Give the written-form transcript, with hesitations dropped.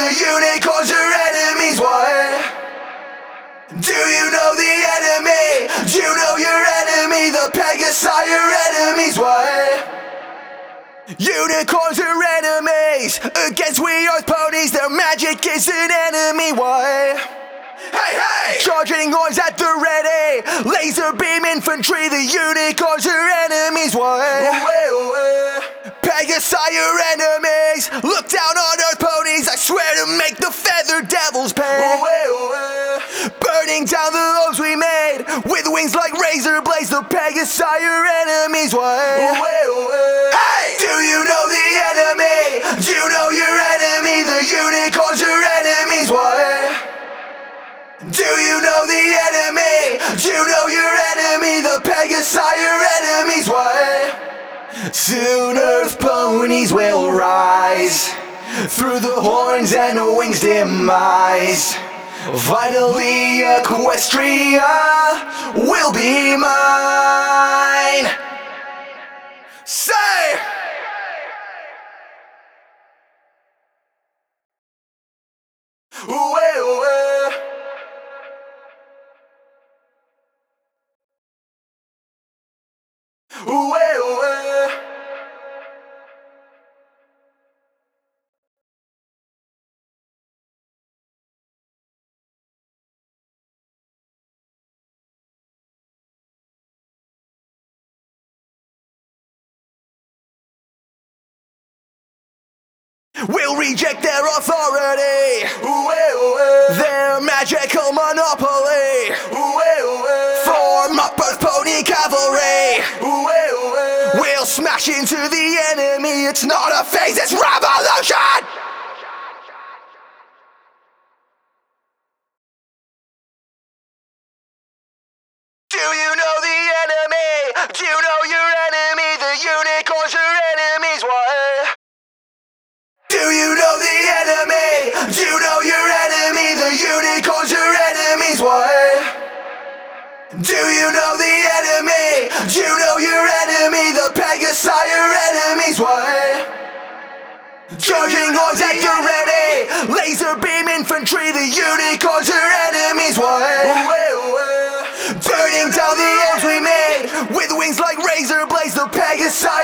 The unicorns are enemies, what? Do you know the enemy? Do you know your enemy? The Pegasi are your enemies, what? Unicorns are enemies against we earth ponies. Their magic is an enemy, what? Hey, hey! Charging horns at the ready, laser beam infantry. The unicorns are enemies, what? Pegasi are your enemies. Look down on earth ponies. I swear to make the feather devils pay. Burning down the homes we made with wings like razor blades. The Pegasi are your enemies, what? Hey! Do you know the enemy? Do you know your enemy? The unicorns are enemies, what? Do you know the enemy? Do you know your enemy? The Pegasi are your enemies, what? Soon earth ponies will rise through the horns and wings demise. Finally Equestria will be mine. Say! We'll reject their authority, their magical monopoly. Form up Earth Pony Cavalry. We'll smash into the enemy. It's not a phase, it's revolution! Do you know the enemy? Do you know your enemy? The unicorns are enemies, what? Do you know the enemy? Do you know your enemy? The unicorns are enemies, what? Do you know the enemy? Do you know your enemy? The Pegasi are your enemies, what? Charging horns at the ready, laser beam infantry. The unicorns are enemies, what? Burning down the homes we made with wings like razor blades. The Pegasi